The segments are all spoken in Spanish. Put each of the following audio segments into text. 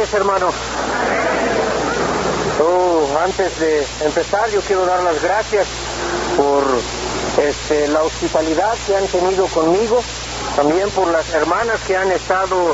ustedes, hermanos? Antes de empezar, yo quiero dar las gracias por la hospitalidad que han tenido conmigo, también por las hermanas que han estado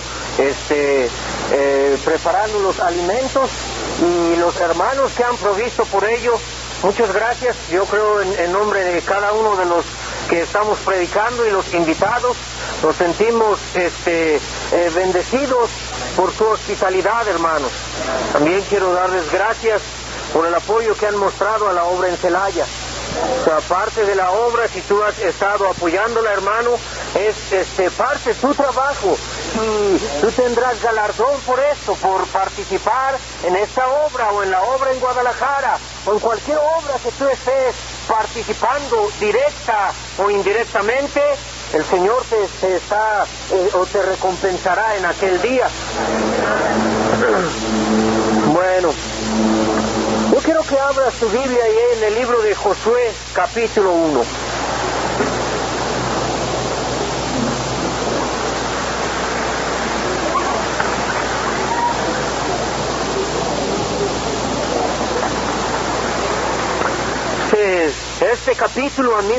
preparando los alimentos y los hermanos que han provisto por ello. Muchas gracias. Yo creo en nombre de cada uno de los que estamos predicando y los invitados, nos sentimos bendecidos por su hospitalidad, hermanos. También quiero darles gracias por el apoyo que han mostrado a la obra en Celaya. O sea, parte de la obra, si tú has estado apoyándola, hermano, es parte de tu trabajo, y tú tendrás galardón por esto, por participar en esta obra o en la obra en Guadalajara o en cualquier obra que tú estés participando directa o indirectamente. El Señor te recompensará en aquel día. Bueno, yo quiero que abras tu Biblia ahí en el libro de Josué, capítulo 1. Este capítulo a mí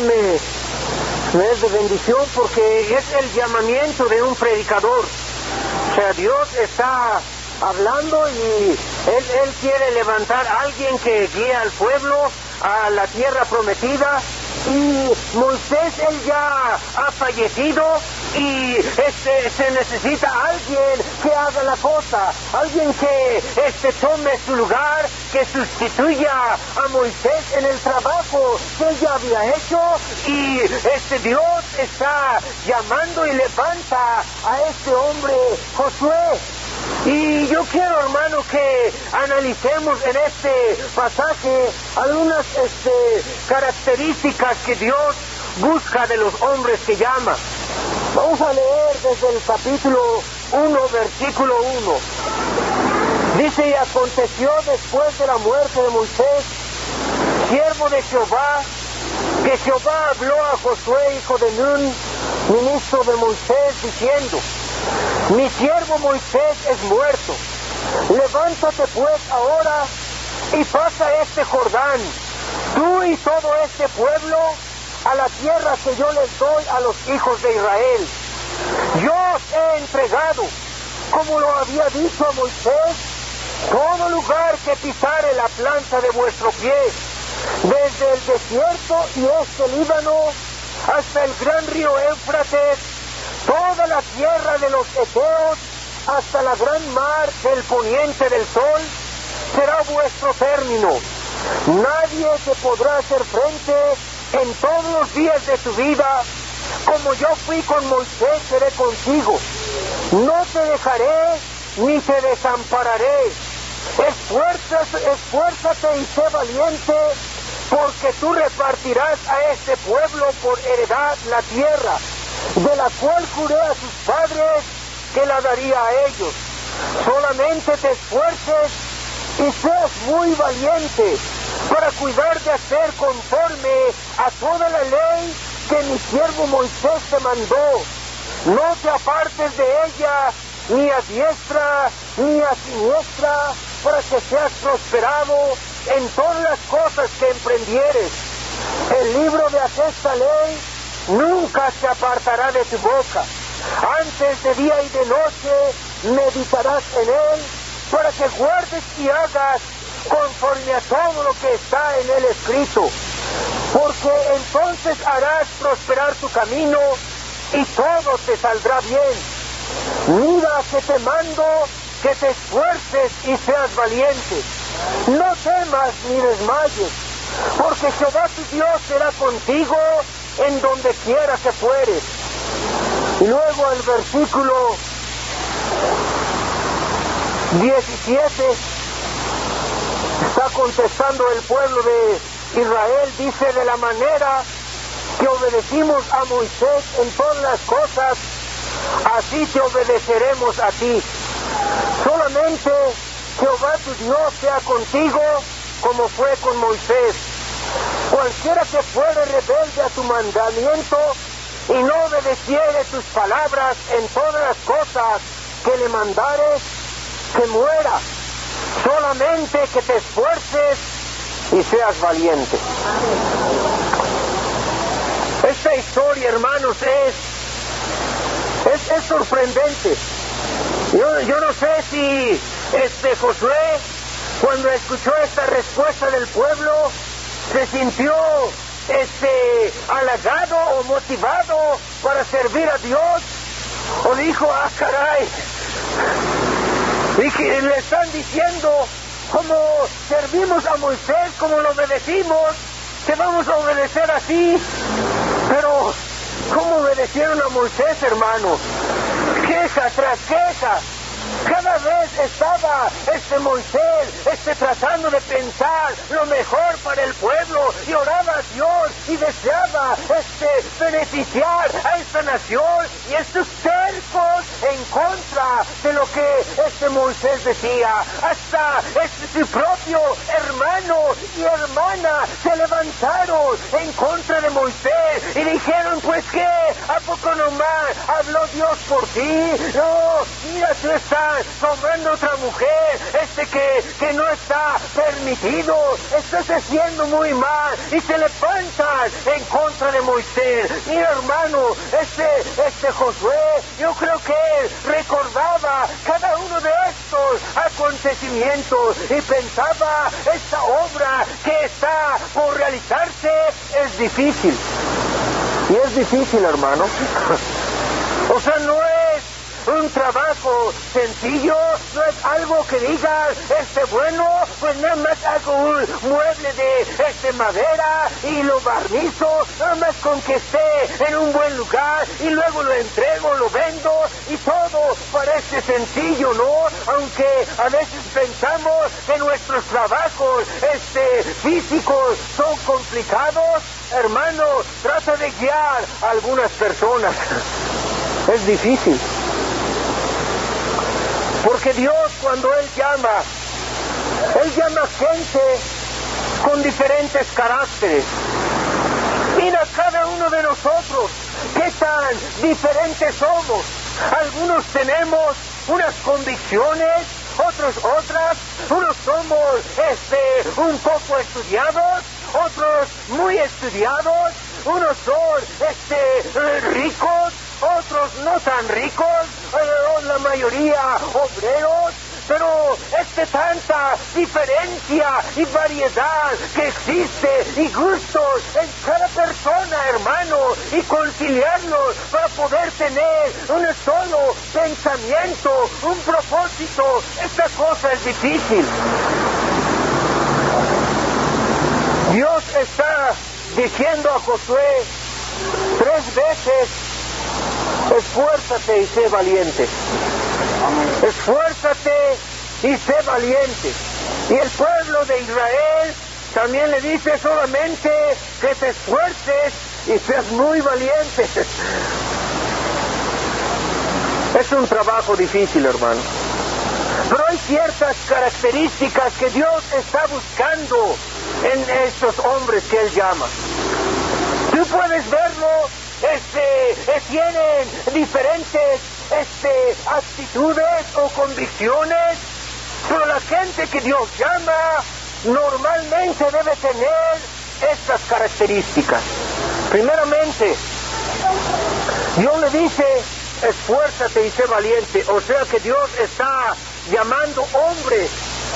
me es de bendición porque es el llamamiento de un predicador. O sea, Dios está hablando y Él quiere levantar a alguien que guíe al pueblo a la tierra prometida. Y Moisés, él ya ha fallecido y se necesita alguien que haga la cosa, alguien que tome su lugar, que sustituya a Moisés en el trabajo que él ya había hecho. Y Dios está llamando y levanta a este hombre, Josué. Y yo quiero, hermano, que analicemos en este pasaje algunas características que Dios busca de los hombres que llama. Vamos a leer desde el capítulo 1, versículo 1. Dice: y aconteció después de la muerte de Moisés, siervo de Jehová, que Jehová habló a Josué, hijo de Nun, ministro de Moisés, diciendo: mi siervo Moisés es muerto. Levántate pues ahora y pasa este Jordán, tú y todo este pueblo, a la tierra que yo les doy a los hijos de Israel. Yo os he entregado, como lo había dicho a Moisés, todo lugar que pisare la planta de vuestro pie, desde el desierto y este Líbano hasta el gran río Éufrates, toda la tierra de los Eteos, hasta la gran mar del poniente del sol, será vuestro término. Nadie te podrá hacer frente en todos los días de tu vida. Como yo fui con Moisés, seré contigo. No te dejaré ni te desampararé. Esfuérzate y sé valiente, porque tú repartirás a este pueblo por heredad la tierra, de la cual juré a sus padres que la daría a ellos. Solamente te esfuerces y seas muy valiente para cuidar de hacer conforme a toda la ley que mi siervo Moisés te mandó. No te apartes de ella ni a diestra ni a siniestra, para que seas prosperado en todas las cosas que emprendieres. El libro de esta ley nunca se apartará de tu boca. Antes de día y de noche meditarás en él, para que guardes y hagas conforme a todo lo que está en él escrito. Porque entonces harás prosperar tu camino y todo te saldrá bien. Mira que te mando que te esfuerces y seas valiente. No temas ni desmayes, porque Jehová tu Dios será contigo en donde quiera que fueres. Y luego el versículo 17 está contestando el pueblo de Israel. Dice: de la manera que obedecimos a Moisés en todas las cosas, así te obedeceremos a ti. Solamente Jehová tu Dios sea contigo, como fue con Moisés. Cualquiera que fuere rebelde a tu mandamiento y no obedeciere tus palabras en todas las cosas que le mandares, que muera, solamente que te esfuerces y seas valiente. Esta historia, hermanos, es sorprendente. Yo no sé si Josué, cuando escuchó esta respuesta del pueblo, se sintió halagado o motivado para servir a Dios, o dijo, caray, y que le están diciendo, como servimos a Moisés, como lo obedecimos, que vamos a obedecer así. Pero ¿cómo obedecieron a Moisés, hermano? Queja tras queja. Cada vez estaba Moisés tratando de pensar lo mejor para el pueblo, y oraba a Dios y deseaba beneficiar a esta nación, y estos cercos en contra de lo que Moisés decía. Hasta su propio hermano y hermana se levantaron en contra de Moisés y dijeron, pues qué, ¿a poco nomás habló Dios por ti? No, mira, tú estás tomando otra mujer, que no está permitido, estás haciendo muy mal, y se levantan en contra de Moisés. Mira, hermano, Josué, yo creo que él recordaba cada uno de estos acontecimientos y pensaba, esta obra que está por realizarse es difícil. Y es difícil, hermano. O sea, no es un trabajo sencillo, no es algo que digas, bueno, pues nada más hago un mueble de madera y lo barnizo, nada más con que esté en un buen lugar y luego lo entrego, lo vendo y todo parece sencillo, ¿no? Aunque a veces pensamos que nuestros trabajos físicos son complicados, hermano, trata de guiar a algunas personas. Es difícil. Porque Dios, cuando Él llama gente con diferentes caracteres. Mira cada uno de nosotros, qué tan diferentes somos. Algunos tenemos unas convicciones, otros otras. Unos somos un poco estudiados, otros muy estudiados. Unos son ricos, otros no tan ricos, la mayoría obreros, pero tanta diferencia y variedad que existe y gustos en cada persona, hermano, y conciliarlos para poder tener un solo pensamiento, un propósito, esta cosa es difícil. Dios está diciendo a Josué 3 veces, esfuérzate y sé valiente. Esfuérzate y sé valiente. Y el pueblo de Israel también le dice solamente que te esfuerces y seas muy valiente. Es un trabajo difícil, hermano. Pero hay ciertas características que Dios está buscando en estos hombres que Él llama. Tú puedes verlo, tienen diferentes actitudes o convicciones, pero la gente que Dios llama normalmente debe tener estas características. Primeramente, Dios le dice, esfuérzate y sé valiente. O sea que Dios está llamando hombres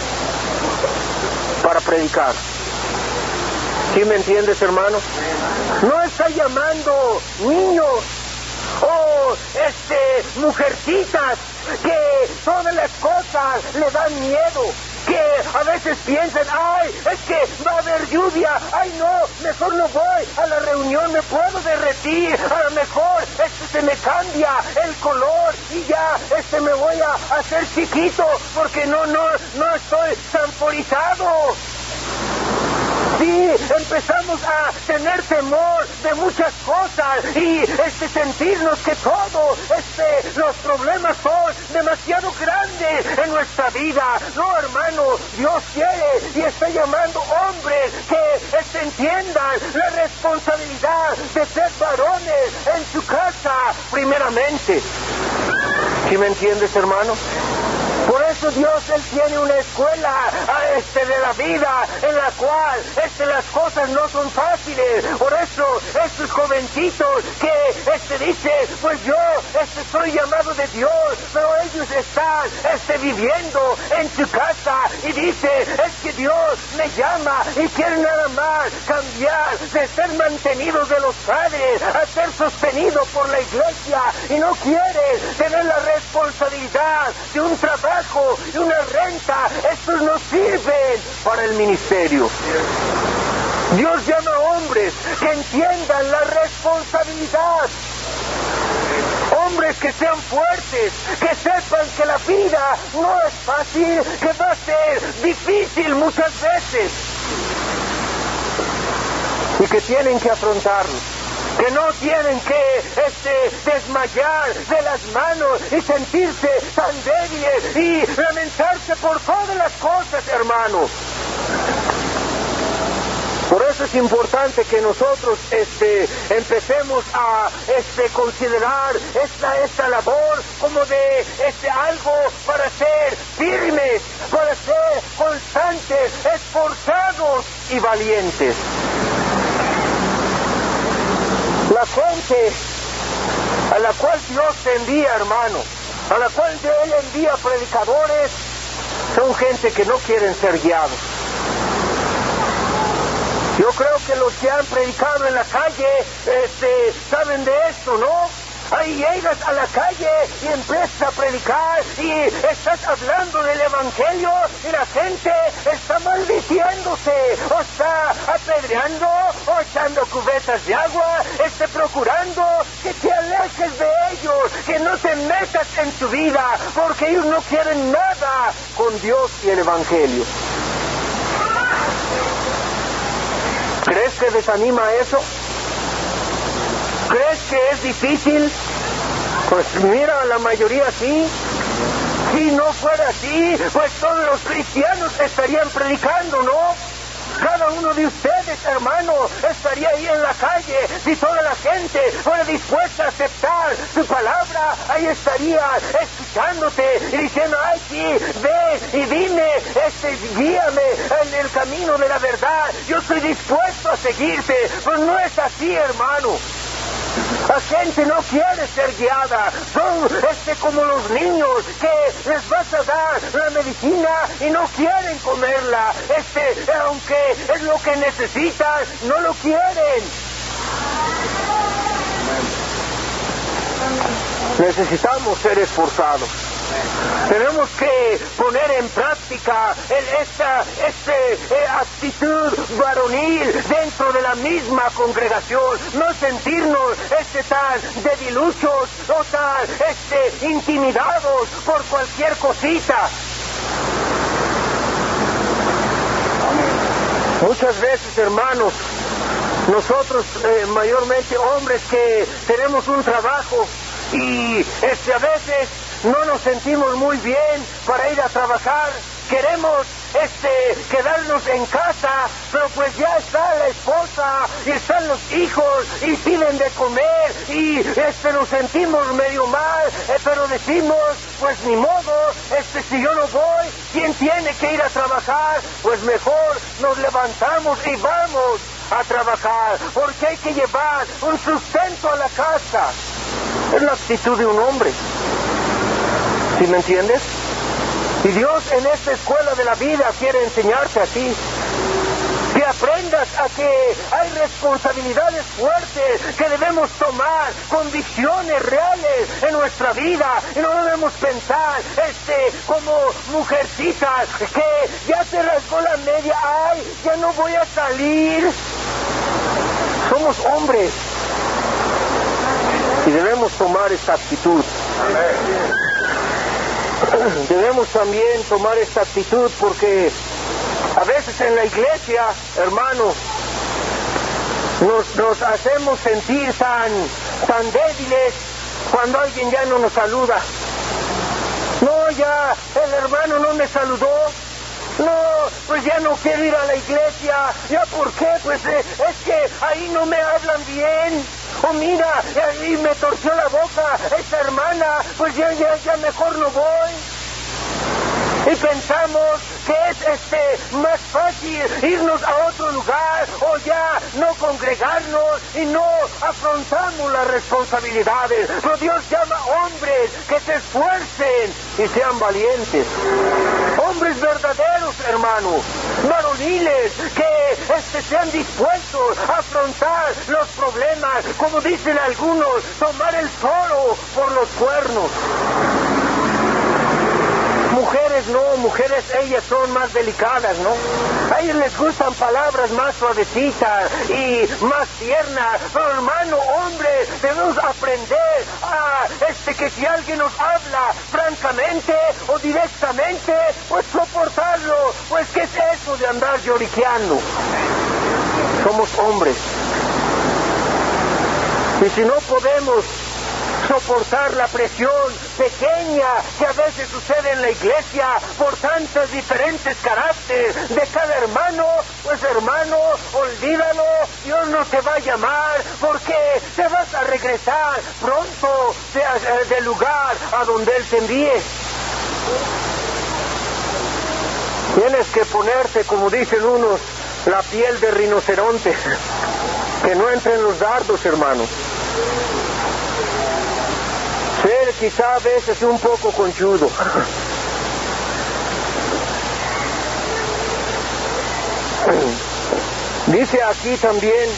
para predicar. ¿Sí me entiendes, hermano? No está llamando niños o mujercitas que todas las cosas le dan miedo, que a veces piensan, ay, es que va a haber lluvia, ay no, mejor no voy a la reunión, me puedo derretir, a lo mejor se me cambia el color y ya me voy a hacer chiquito porque no estoy temporizado. Sí, empezamos a tener temor de muchas cosas y sentirnos que todos los problemas son demasiado grandes en nuestra vida. No, hermano, Dios quiere y está llamando hombres que entiendan la responsabilidad de ser varones en su casa primeramente. ¿Sí me entiendes, hermano? Por eso eso Dios, Él tiene una escuela de la vida en la cual las cosas no son fáciles. Por eso estos jovencitos que dice, pues yo soy llamado de Dios, pero ellos están viviendo en su casa y dice, es que Dios me llama y quiere nada más cambiar de ser mantenido de los padres a ser sostenido por la iglesia, y no quiere tener la responsabilidad de un trabajo y una renta. Estos no sirven para el ministerio. Dios llama a hombres que entiendan la responsabilidad. Hombres que sean fuertes, que sepan que la vida no es fácil, que va a ser difícil muchas veces, y que tienen que afrontarlo, que no tienen que desmayar de las manos y sentirse tan débiles y lamentarse por todas las cosas, hermanos. Por eso es importante que nosotros empecemos a considerar esta labor como de algo para ser firmes, para ser constantes, esforzados y valientes. La gente a la cual Dios te envía, hermano, a la cual Él envía predicadores, son gente que no quieren ser guiados. Yo creo que los que han predicado en la calle saben de esto, ¿no? Ahí llegas a la calle y empiezas a predicar y estás hablando del evangelio y la gente está maldiciéndose, o está apedreando, o echando cubetas de agua, procurando que te alejes de ellos, que no te metas en su vida, porque ellos no quieren nada con Dios y el evangelio. ¿Crees que desanima eso? ¿Crees que es difícil? Pues mira, la mayoría sí. Si no fuera así, pues todos los cristianos estarían predicando, ¿no? Cada uno de ustedes, hermano, estaría ahí en la calle. Si toda la gente fuera dispuesta a aceptar su palabra, ahí estaría escuchándote y diciendo, ay, sí, ve y dime, guíame en el camino de la verdad. Yo estoy dispuesto a seguirte. Pero no es así, hermano. La gente no quiere ser guiada. Son como los niños que les vas a dar la medicina y no quieren comerla. Aunque es lo que necesitan, no lo quieren. Necesitamos ser esforzados. Tenemos que poner en práctica esta actitud varonil dentro de la misma congregación. No sentirnos tan debiluchos o tan intimidados por cualquier cosita. Muchas veces, hermanos, nosotros mayormente hombres que tenemos un trabajo y a veces no nos sentimos muy bien para ir a trabajar. Queremos quedarnos en casa, pero pues ya está la esposa y están los hijos y piden de comer y nos sentimos medio mal, pero decimos, pues ni modo, si yo no voy, ¿quién tiene que ir a trabajar? Pues mejor nos levantamos y vamos a trabajar, porque hay que llevar un sustento a la casa. Es la actitud de un hombre. ¿Sí me entiendes? Y Dios en esta escuela de la vida quiere enseñarte a ti, que aprendas a que hay responsabilidades fuertes que debemos tomar, convicciones reales en nuestra vida, y no debemos pensar como mujercitas que ya se rasgó la media, ay, ya no voy a salir. Somos hombres y debemos tomar esta actitud. Debemos también tomar esta actitud porque a veces en la iglesia, hermano, nos hacemos sentir tan débiles cuando alguien ya no nos saluda. No, ya el hermano no me saludó. No, pues ya no quiero ir a la iglesia. ¿Ya por qué? Pues es que ahí no me hablan bien. Oh, mira, ahí me torció la boca esta hermana. Pues ya mejor no voy. Y pensamos que es más fácil irnos a otro lugar o ya no congregarnos y no afrontamos las responsabilidades. Pero Dios llama hombres que se esfuercen y sean valientes. Hombres verdaderos, hermanos, varoniles, que sean dispuestos a afrontar los problemas, como dicen algunos, tomar el toro por los cuernos. Mujeres no, mujeres ellas son más delicadas, ¿no? A ellas les gustan palabras más suavecitas y más tiernas. Pero hermano, hombre, debemos aprender a que si alguien nos habla francamente o directamente, pues soportarlo. Pues ¿qué es eso de andar lloriqueando? Somos hombres. Y si no podemos soportar la presión pequeña que a veces sucede en la iglesia por tantos diferentes caracteres de cada hermano, pues hermano, olvídalo, Dios no te va a llamar porque te vas a regresar pronto del lugar a donde Él te envíe. Tienes que ponerte, como dicen unos, la piel de rinoceronte, que no entren los dardos, hermano. Ser quizá a veces un poco conchudo. Dice aquí también,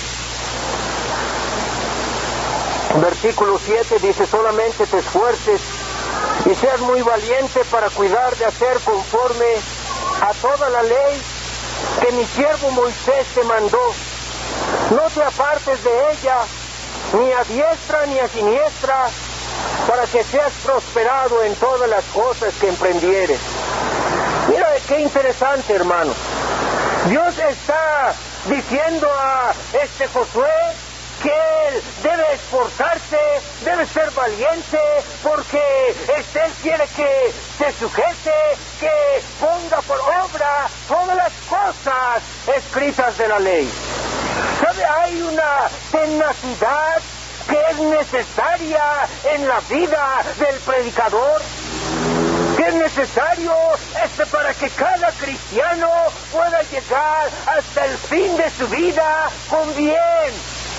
versículo 7, dice: solamente te esfuerces y seas muy valiente para cuidar de hacer conforme a toda la ley que mi siervo Moisés te mandó. No te apartes de ella, ni a diestra ni a siniestra, para que seas prosperado en todas las cosas que emprendieres. Mira qué interesante, hermano. Dios está diciendo a Josué que él debe esforzarse, debe ser valiente, porque él quiere que se sujete, que ponga por obra todas las cosas escritas de la ley. ¿Sabe? Hay una tenacidad que es necesaria en la vida del predicador, que es necesario para que cada cristiano pueda llegar hasta el fin de su vida con bien.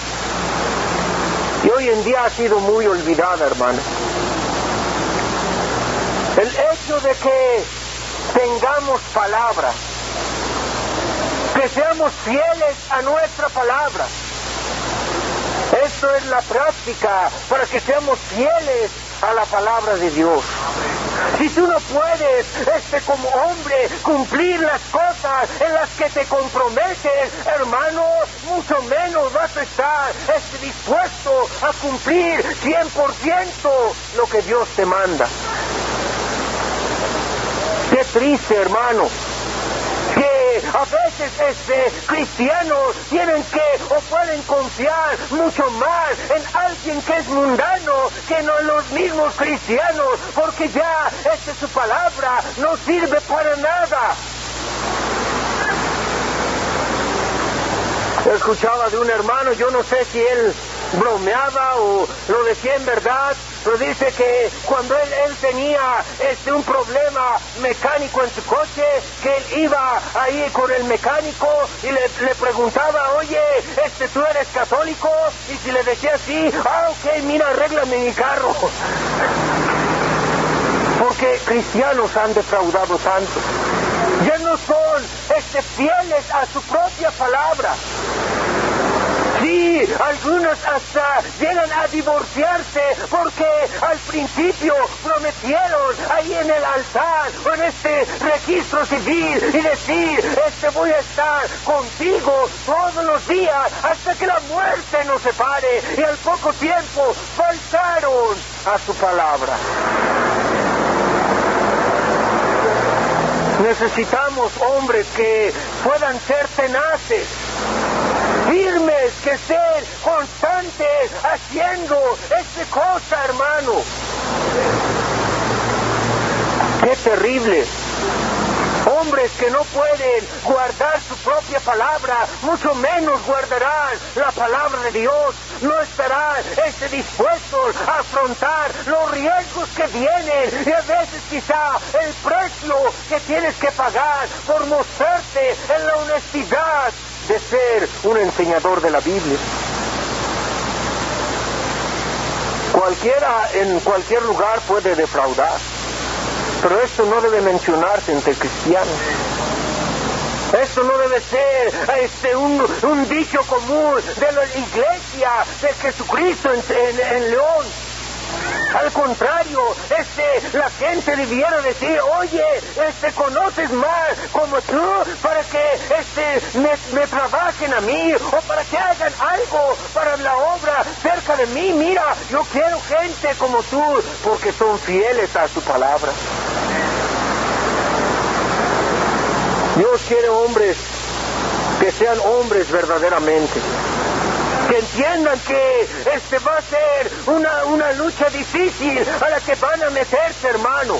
Y hoy en día ha sido muy olvidada, hermano. El hecho de que tengamos palabra, que seamos fieles a nuestra palabra. Esto es la práctica para que seamos fieles a la palabra de Dios. Si tú no puedes, como hombre, cumplir las cosas en las que te comprometes, hermano, mucho menos vas a estar dispuesto a cumplir 100% lo que Dios te manda. Qué triste, hermano, que a veces cristianos tienen que o pueden confiar mucho más en alguien que es mundano que no en los mismos cristianos, porque ya su palabra no sirve para nada. Escuchaba de un hermano, yo no sé si él bromeaba o lo decía en verdad, pero dice que cuando él tenía un problema mecánico en su coche, que él iba ahí con el mecánico y le preguntaba: oye, ¿tú eres católico? Y si le decía sí, ok, mira, arréglame mi carro. Porque cristianos han defraudado tanto. Ya no son fieles a su propia palabra. Sí, algunos hasta llegan a divorciarse porque al principio prometieron ahí en el altar o en registro civil y decir: voy a estar contigo todos los días hasta que la muerte nos separe, y al poco tiempo faltaron a su palabra. Necesitamos hombres que puedan ser tenaces, firmes, que estén constantes haciendo cosa, hermano. Qué terrible Hombres que no pueden guardar su propia palabra, mucho menos guardarán la palabra de Dios. No estarán dispuestos a afrontar los riesgos que vienen y a veces quizá el precio que tienes que pagar por mostrarte en la honestidad de ser un enseñador de la Biblia. Cualquiera en cualquier lugar puede defraudar, pero esto no debe mencionarse entre cristianos. Esto no debe ser un dicho común de la iglesia de Jesucristo en León. Al contrario, la gente debiera decir, oye, conoces más como tú para que me trabajen a mí o para que hagan algo para la obra cerca de mí. Mira, yo quiero gente como tú porque son fieles a su palabra. Dios quiere hombres que sean hombres verdaderamente, que entiendan que va a ser una lucha difícil a la que van a meterse, hermano.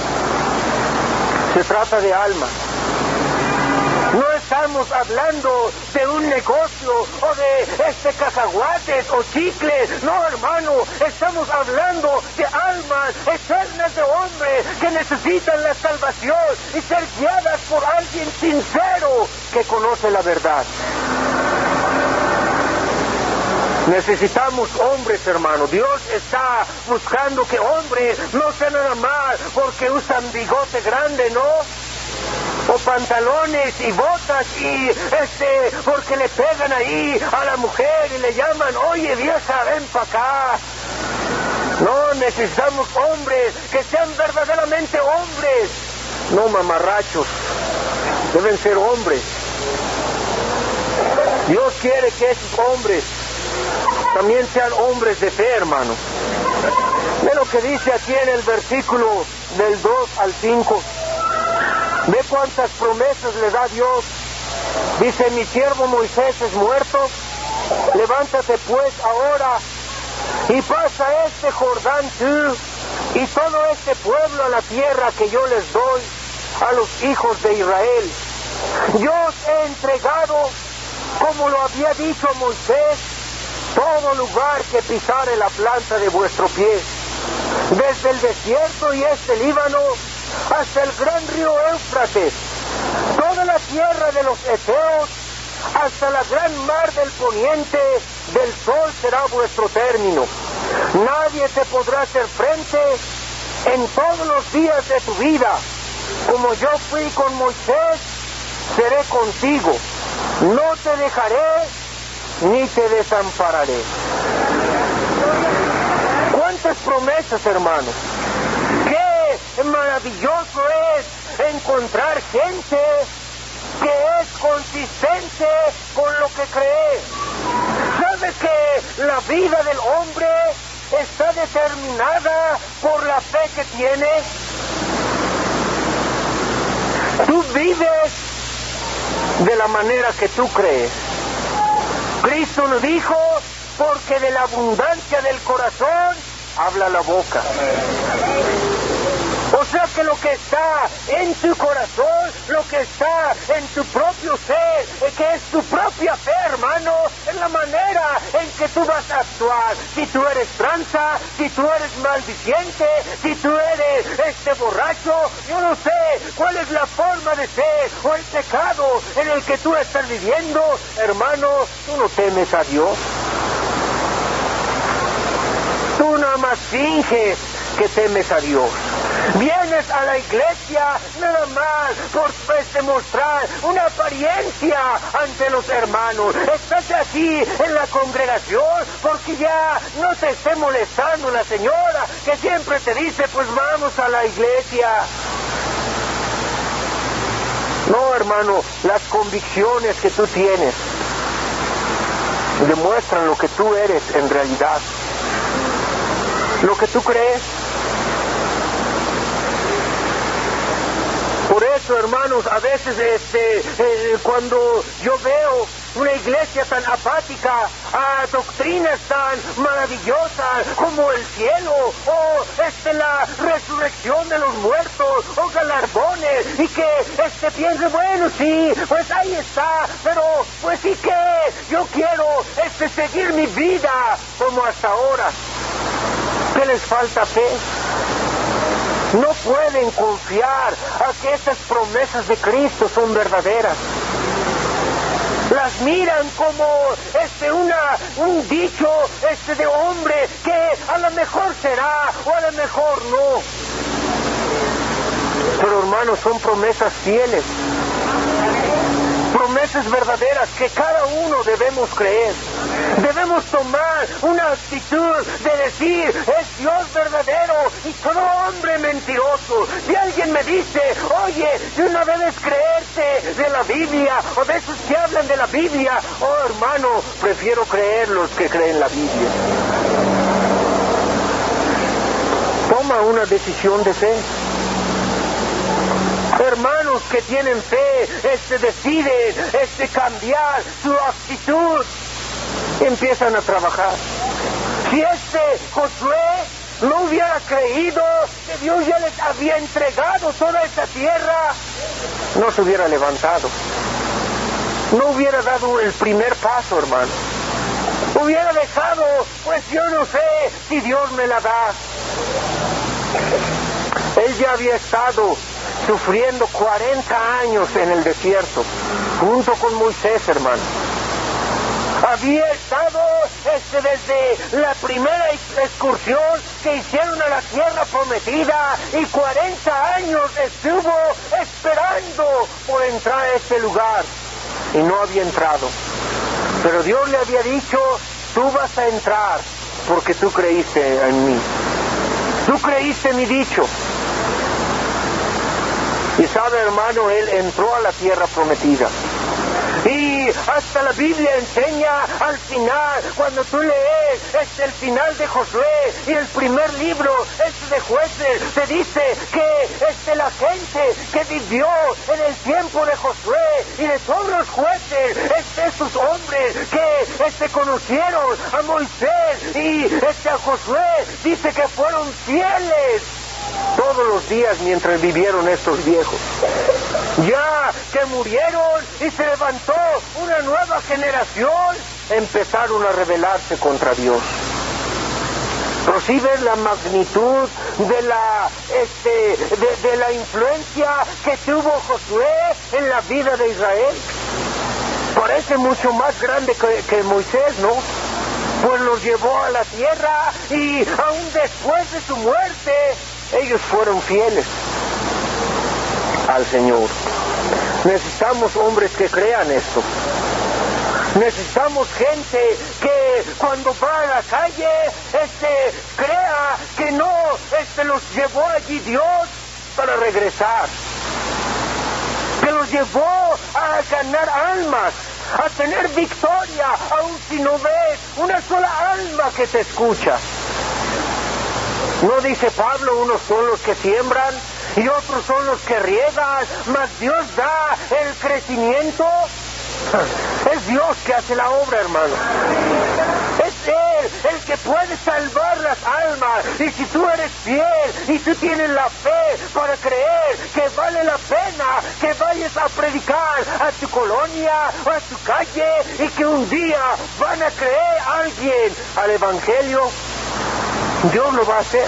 Se trata de alma. No estamos hablando de un negocio o de cacahuates o chicles. No, hermano, estamos hablando de almas eternas de hombres que necesitan la salvación y ser guiadas por alguien sincero que conoce la verdad. Necesitamos hombres, hermano. Dios está buscando que hombres no sean nada más porque usan bigote grande, ¿no? O pantalones y botas y porque le pegan ahí a la mujer y le llaman, oye vieja, ven para acá. No, necesitamos hombres que sean verdaderamente hombres, no mamarrachos. Deben ser hombres. Dios quiere que esos hombres también sean hombres de fe, hermano. Ve lo que dice aquí en el versículo del 2 al 5. Ve cuántas promesas le da Dios. Dice, mi siervo Moisés es muerto. Levántate pues ahora y pasa Jordán tú y todo este pueblo a la tierra que yo les doy a los hijos de Israel. Yo os he entregado, como lo había dicho Moisés, todo lugar que pisare la planta de vuestro pie, desde el desierto y Líbano hasta el gran río Éufrates, toda la tierra de los Eteos, hasta la gran mar del poniente, del sol será vuestro término. Nadie te podrá hacer frente en todos los días de tu vida. Como yo fui con Moisés, seré contigo. No te dejaré ni te desampararé. ¿Cuántas promesas, hermanos? ¡Qué maravilloso es encontrar gente que es consistente con lo que cree! ¿Sabe que la vida del hombre está determinada por la fe que tiene? Tú vives de la manera que tú crees. Cristo nos dijo, porque de la abundancia del corazón habla la boca. O sea que lo que está en tu corazón, lo que está en tu propio ser, que es tu propia fe, hermano, es la manera en que tú vas a actuar. Si tú eres tranza, si tú eres maldiciente, si tú eres borracho, yo no sé cuál es la forma de ser o el pecado en el que tú estás viviendo, hermano, tú no temes a Dios. Tú nada más finges que temes a Dios. Vienes a la iglesia nada más por demostrar una apariencia ante los hermanos. Estás aquí en la congregación porque ya no te esté molestando la señora que siempre te dice, pues vamos a la iglesia. No, hermano, las convicciones que tú tienes demuestran lo que tú eres en realidad. Lo que tú crees. Por eso, hermanos, a veces cuando yo veo una iglesia tan apática a doctrinas tan maravillosas como el cielo, o la resurrección de los muertos, o galardones, y que piense, bueno, sí, pues ahí está, pero pues sí que yo quiero seguir mi vida como hasta ahora. ¿Qué les falta fe? No pueden confiar a que estas promesas de Cristo son verdaderas. Las miran como un dicho de hombre que a lo mejor será o a lo mejor no. Pero hermanos, son promesas fieles, promesas verdaderas que cada uno debemos creer. Debemos tomar una actitud de decir, es Dios verdadero y todo hombre mentiroso. Si alguien me dice, oye, tú no debes creerte de la Biblia o de esos que hablan de la Biblia, oh hermano, prefiero creer los que creen la Biblia. Toma una decisión de fe. Hermanos que tienen fe, deciden cambiar su actitud, empiezan a trabajar. Si Josué no hubiera creído que Dios ya les había entregado toda esta tierra, no se hubiera levantado, no hubiera dado el primer paso, hermano. Hubiera dejado, pues yo no sé si Dios me la da. Él ya había estado sufriendo 40 años en el desierto, junto con Moisés, hermano. Había estado desde la primera excursión que hicieron a la tierra prometida, y 40 años estuvo esperando por entrar a este lugar, y no había entrado. Pero Dios le había dicho, tú vas a entrar porque tú creíste en mí. Tú creíste mi dicho. Y sabe, hermano, él entró a la tierra prometida. Y hasta la Biblia enseña al final, cuando tú lees el final de Josué y el primer libro de Jueces, te dice que la gente que vivió en el tiempo de Josué y de todos los jueces, estos hombres que conocieron a Moisés y a Josué, dice que fueron fieles todos los días mientras vivieron estos viejos. Ya que murieron y se levantó una nueva generación, empezaron a rebelarse contra Dios. ¿Percibes la magnitud de la influencia que tuvo Josué en la vida de Israel? Parece mucho más grande que Moisés, ¿no? Pues los llevó a la tierra, y aún después de su muerte, ellos fueron fieles al Señor. Necesitamos hombres que crean esto. Necesitamos gente que cuando va a la calle, crea que no, los llevó allí Dios para regresar. Que los llevó a ganar almas, a tener victoria, aun si no ves una sola alma que te escucha. ¿No dice Pablo, unos son los que siembran y otros son los que riegan, mas Dios da el crecimiento? Es Dios que hace la obra, hermano. Es Él el que puede salvar las almas. Y si tú eres fiel y tú tienes la fe para creer que vale la pena que vayas a predicar a tu colonia o a tu calle, y que un día van a creer alguien al Evangelio, Dios lo va a hacer.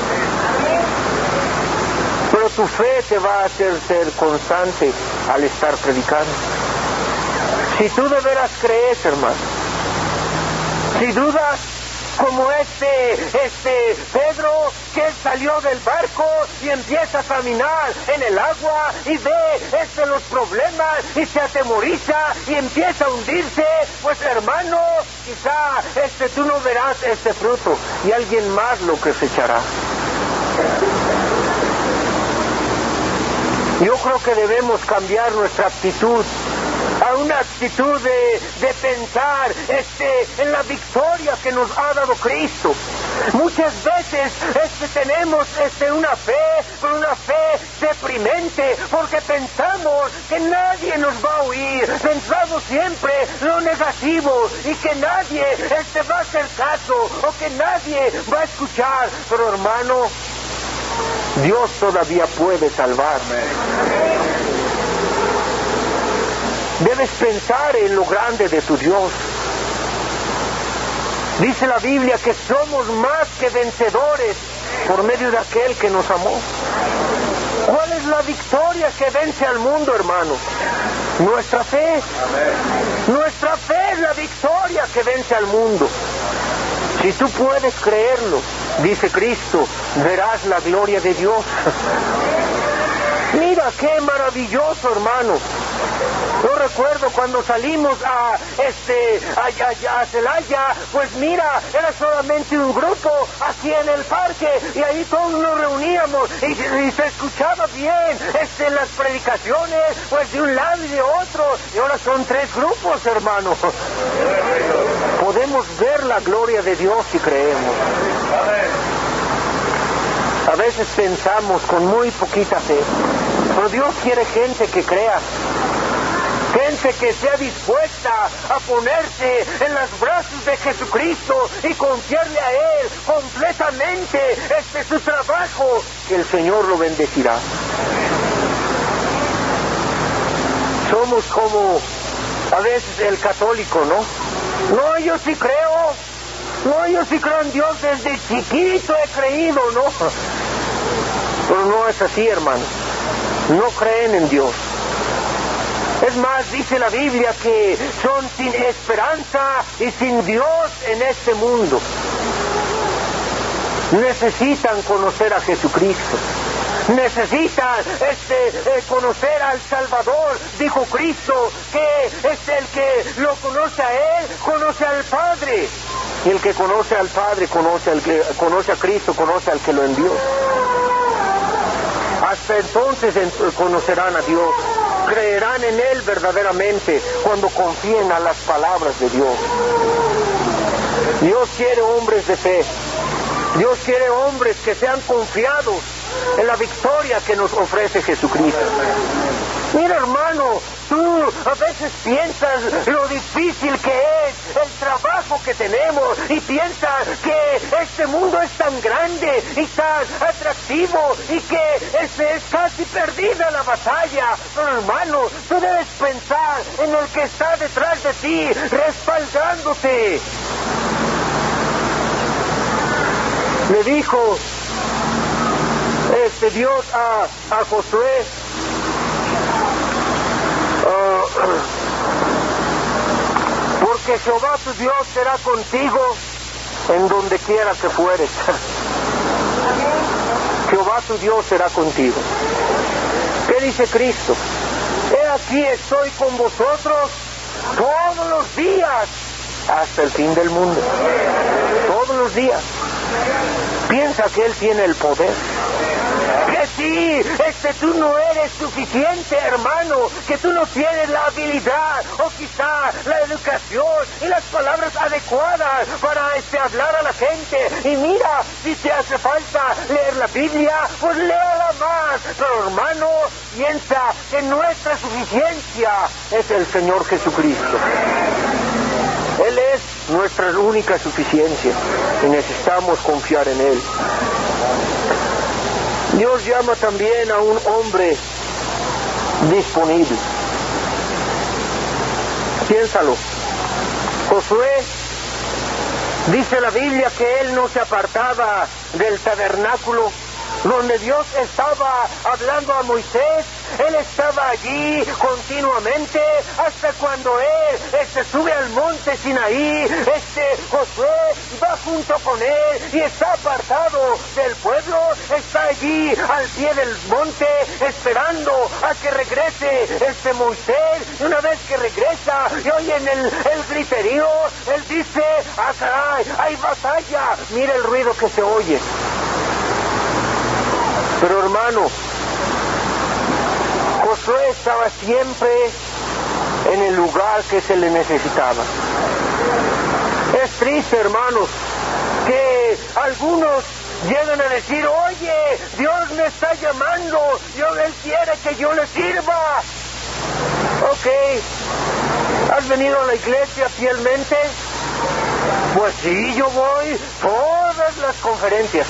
Pero tu fe te va a hacer ser constante al estar predicando. Si tú de veras crees, hermano, si dudas, como Pedro, que salió del barco y empieza a caminar en el agua y ve los problemas y se atemoriza y empieza a hundirse, pues hermano, quizá tú no verás este fruto y alguien más lo cosechará. Yo creo que debemos cambiar nuestra actitud a una actitud de pensar en la victoria que nos ha dado Cristo, Muchas veces tenemos una fe deprimente, porque pensamos que nadie nos va a oír, pensamos siempre lo negativo y que nadie va a hacer caso o que nadie va a escuchar. Pero hermano, Dios todavía puede salvarme. Debes pensar en lo grande de tu Dios. Dice la Biblia que somos más que vencedores por medio de aquel que nos amó. ¿Cuál es la victoria que vence al mundo, hermano? Nuestra fe. Nuestra fe es la victoria que vence al mundo. Si tú puedes creerlo, dice Cristo, verás la gloria de Dios. Mira qué maravilloso, hermano. Yo recuerdo cuando salimos a Celaya, pues mira, era solamente un grupo aquí en el parque y ahí todos nos reuníamos y se escuchaba bien las predicaciones, pues de un lado y de otro, y ahora son 3 grupos, hermano. Podemos ver la gloria de Dios si creemos. A veces pensamos con muy poquita fe, pero Dios quiere gente que crea. Gente que sea dispuesta a ponerse en los brazos de Jesucristo y confiarle a Él completamente su trabajo, que el Señor lo bendecirá. Somos como a veces el católico, ¿no? No, yo sí creo. No, yo sí creo en Dios, desde chiquito he creído, ¿no? Pero no es así, hermano. No creen en Dios. Es más, dice la Biblia que son sin esperanza y sin Dios en este mundo. Necesitan conocer a Jesucristo. Necesitan conocer al Salvador. Dijo Cristo que el que lo conoce a Él, conoce al Padre. Y el que conoce al Padre, conoce a Cristo, conoce al que lo envió. Hasta entonces conocerán a Dios. Creerán en Él verdaderamente cuando confíen a las palabras de Dios. Dios quiere hombres de fe. Dios quiere hombres que sean confiados en la victoria que nos ofrece Jesucristo. Mira, hermano, tú a veces piensas lo difícil que es el trabajo que tenemos y piensas que este mundo es tan grande y tan atractivo y que es casi perdida la batalla. Pero hermano, tú debes pensar en el que está detrás de ti, respaldándote. Le dijo Dios a Josué, porque Jehová tu Dios será contigo en donde quiera que fueres. Jehová tu Dios será contigo. ¿Qué dice Cristo? He aquí estoy con vosotros todos los días hasta el fin del mundo. Todos los días. Piensa que Él tiene el poder. Que sí, tú no eres suficiente, hermano, que tú no tienes la habilidad o quizá la educación y las palabras adecuadas para hablar a la gente. Y mira, si te hace falta leer la Biblia, pues léala más. Pero hermano, piensa que nuestra suficiencia es el Señor Jesucristo. Él es nuestra única suficiencia y necesitamos confiar en Él. Dios llama también a un hombre disponible. Piénsalo. Josué, dice la Biblia que él no se apartaba del tabernáculo donde Dios estaba hablando a Moisés. Él estaba allí continuamente hasta cuando él sube al monte Sinaí. Josué va junto con él y está apartado del pueblo, está allí al pie del monte esperando a que regrese Moisés. Y una vez que regresa y oyen el griterío, él dice: ¡ah, caray! ¡Hay batalla! Mira el ruido que se oye. Pero hermano, Josué estaba siempre en el lugar que se le necesitaba. Es triste, hermanos, que que algunos llegan a decir, oye, Dios me está llamando, Él quiere que yo le sirva. Ok, ¿has venido a la iglesia fielmente? Pues sí, yo voy todas las conferencias.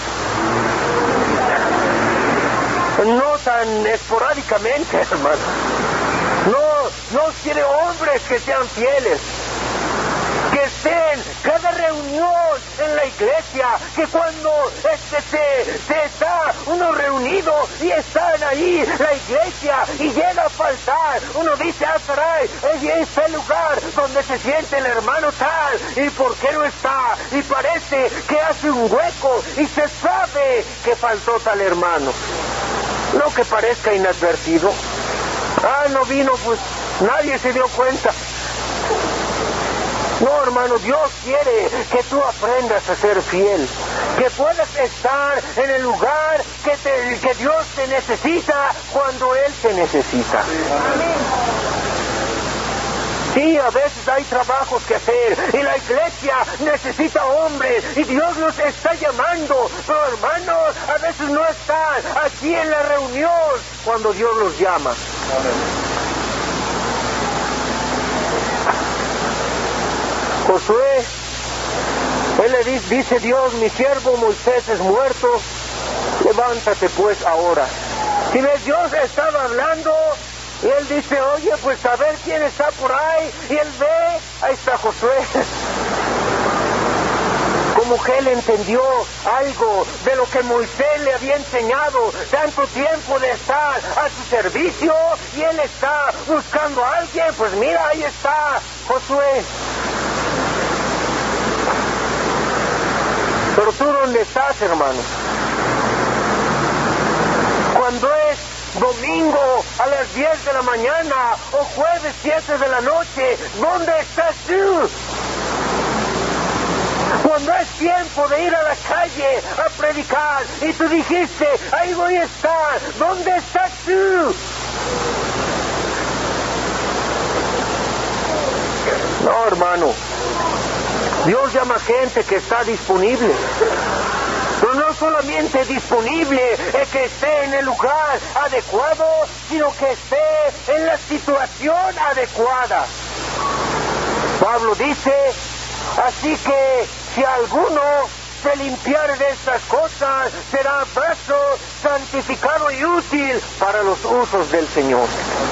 No tan esporádicamente, hermano. No quiere hombres que sean fieles, que estén cada reunión en la iglesia, que cuando se está uno reunido y están ahí la iglesia y llega a faltar, uno dice, ah, caray, es el lugar donde se siente el hermano tal, y ¿por qué no está? Y parece que hace un hueco y se sabe que faltó tal hermano. No que parezca inadvertido. Ah, no vino, pues nadie se dio cuenta. No, hermano, Dios quiere que tú aprendas a ser fiel, que puedas estar en el lugar que Dios te necesita cuando Él te necesita. Sí, a veces hay trabajos que hacer y la iglesia necesita hombres y Dios los está llamando, pero hermanos, a veces no están aquí en la reunión cuando Dios los llama. Josué, él le dice Dios, mi siervo Moisés es muerto, levántate pues ahora. Si ves, Dios estaba hablando y él dice, oye, pues a ver quién está por ahí, y él ve, ahí está Josué. Como que él entendió algo de lo que Moisés le había enseñado, tanto tiempo de estar a su servicio, y él está buscando a alguien, pues mira, ahí está Josué. Pero tú, ¿dónde estás, hermano? Cuando es domingo a las 10 de la mañana o jueves 7 de la noche, ¿dónde estás tú? Cuando es tiempo de ir a la calle a predicar y tú dijiste, ahí voy a estar, ¿dónde estás tú? No, hermano, Dios llama gente que está disponible. Pero no solamente disponible, es que esté en el lugar adecuado, sino que esté en la situación adecuada. Pablo dice, así que si alguno se limpiare de estas cosas, será vaso santificado y útil para los usos del Señor.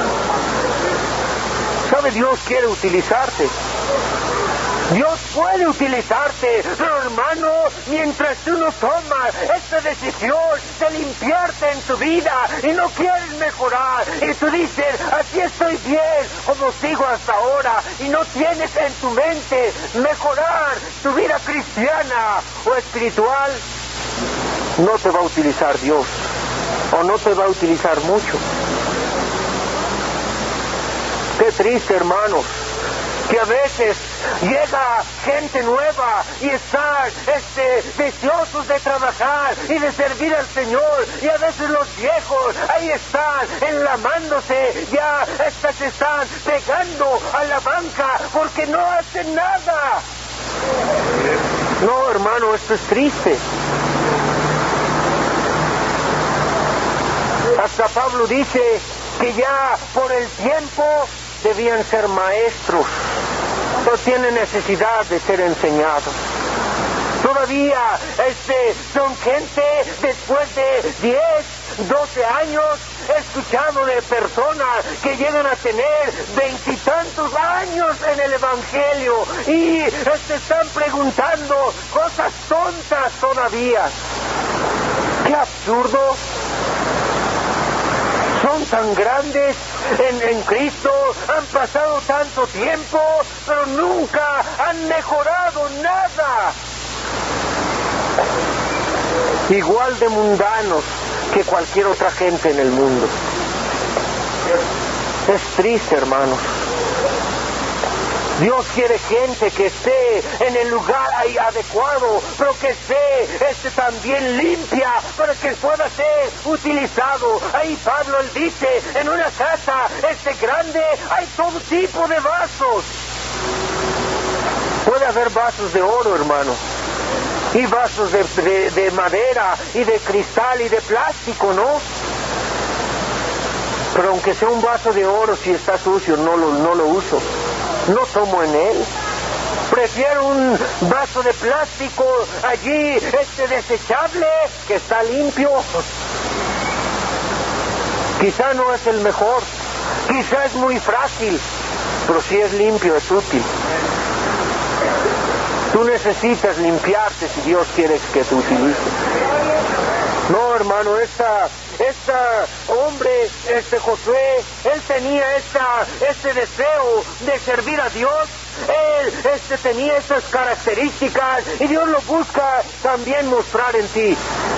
¿Sabe? Dios quiere utilizarte. Dios puede utilizarte, pero hermano, mientras tú no tomas esta decisión de limpiarte en tu vida y no quieres mejorar, y tú dices, aquí estoy bien, como sigo hasta ahora, y no tienes en tu mente mejorar tu vida cristiana o espiritual, no te va a utilizar Dios, o no te va a utilizar mucho. Qué triste, hermanos, que a veces llega gente nueva y están deseosos de trabajar y de servir al Señor, y a veces los viejos ahí están enlamándose, ya se están pegando a la banca porque no hacen nada. No, hermano, esto es triste. Hasta Pablo dice que ya por el tiempo debían ser maestros, no tienen necesidad de ser enseñados. Todavía son gente después de 10, 12 años. He escuchado de personas que llegan a tener 20 y tantos años en el Evangelio y se están preguntando cosas tontas todavía. ¡Qué absurdo! Son tan grandes en Cristo, han pasado tanto tiempo, pero nunca han mejorado nada. Igual de mundanos que cualquier otra gente en el mundo. Es triste, hermanos. Dios quiere gente que esté en el lugar ahí adecuado, pero que esté también limpia para que pueda ser utilizado. Ahí Pablo él dice, en una casa grande hay todo tipo de vasos. Puede haber vasos de oro, hermano, y vasos de madera y de cristal y de plástico, ¿no? Pero aunque sea un vaso de oro, si está sucio, no lo uso. No tomo en él. Prefiero un vaso de plástico allí, desechable, que está limpio. Quizá no es el mejor, quizá es muy frágil, pero si es limpio es útil. Tú necesitas limpiarte si Dios quiere que te utilice. No, hermano, hombre, Josué, él tenía este deseo de servir a Dios. Él tenía esas características y Dios lo busca también mostrar en ti.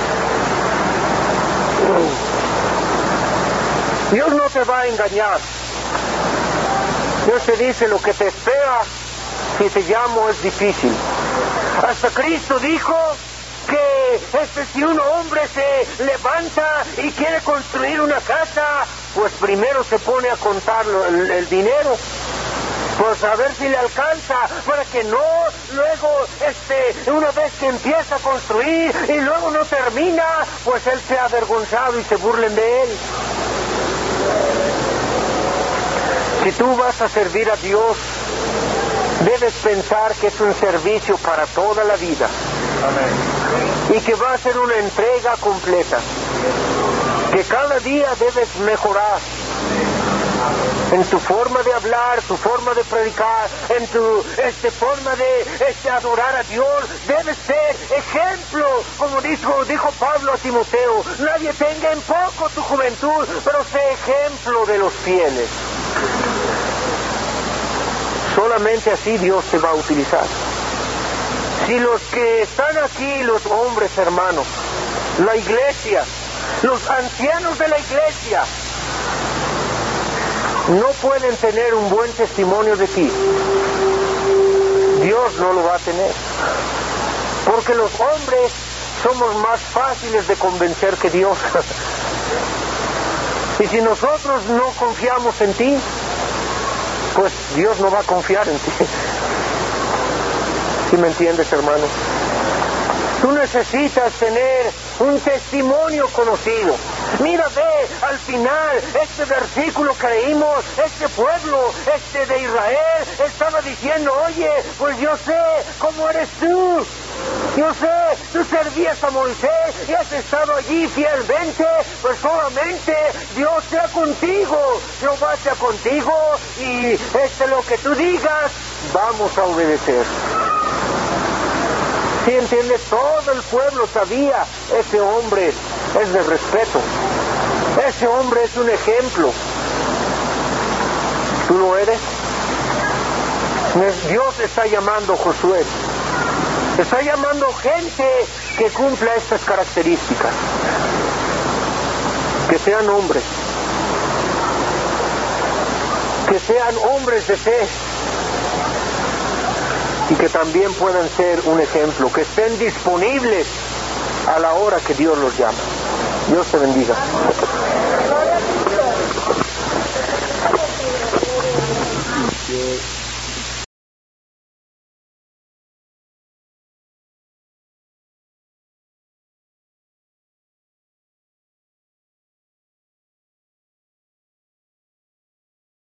Dios no te va a engañar. Dios te dice: lo que te espera si te llamo es difícil. Hasta Cristo dijo que si un hombre se levanta y quiere construir una casa, pues primero se pone a contar el dinero, pues a ver si le alcanza, para que no luego una vez que empieza a construir y luego no termina, pues él sea avergonzado y se burlen de él. Si tú vas a servir a Dios, debes pensar que es un servicio para toda la vida. Amén. Y que va a ser una entrega completa. Que cada día debes mejorar. En tu forma de hablar, tu forma de predicar, en tu forma de adorar a Dios, debes ser ejemplo, como dijo Pablo a Timoteo: nadie tenga en poco tu juventud, pero sé ejemplo de los fieles. Solamente así Dios te va a utilizar. Si los que están aquí, los hombres hermanos, la iglesia, los ancianos de la iglesia, no pueden tener un buen testimonio de ti, Dios no lo va a tener. Porque los hombres somos más fáciles de convencer que Dios. Y si nosotros no confiamos en ti, pues Dios no va a confiar en ti. ¿Sí me entiendes, hermano? Tú necesitas tener un testimonio conocido. Mira, ve, al final, versículo que leímos, pueblo, de Israel, estaba diciendo: oye, pues yo sé cómo eres tú. Yo sé, tú servías a Moisés y has estado allí fielmente, pues solamente Dios sea contigo, Jehová sea contigo, y lo que tú digas, vamos a obedecer. ¿Sí entiendes? Todo el pueblo sabía: ese hombre es de respeto, ese hombre es un ejemplo. ¿Tú lo eres? Dios está llamando a Josué, está llamando gente que cumpla estas características, que sean hombres de fe, y que también puedan ser un ejemplo, que estén disponibles a la hora que Dios los llama. Dios te bendiga.